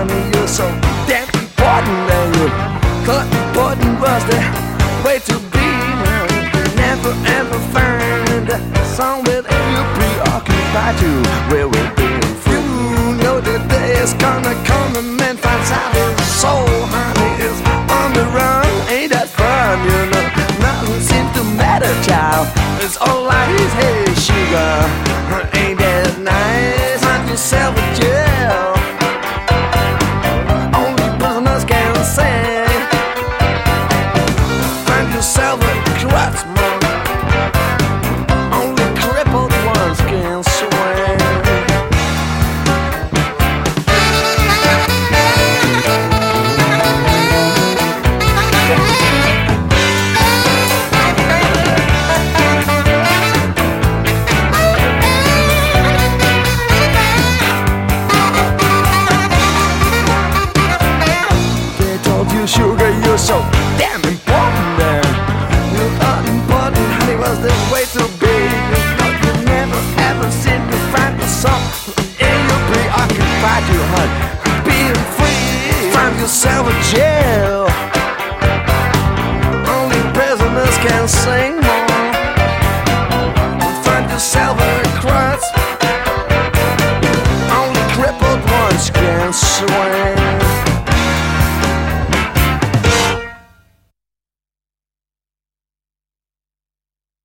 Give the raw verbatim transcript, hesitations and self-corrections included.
honey, you're so damn important that you thought important was the way to be. Never ever find a song that you preoccupied you. Where we're being free. You know the day is gonna come and man finds out his soul, honey, is on the run. Ain't that fun, you know? Nothing seems to matter, child. It's all like his hey sugar. Ain't that nice? Find yourself a jail. Only prisoners can sing. Find yourself a craftsman. Only crippled ones can swing. Sugar, you're so damn important then. You're not important, honey, was the way to be. You never ever seem to find yourself in your preoccupied, you honey. Being free, find yourself a jail. Only prisoners can sing.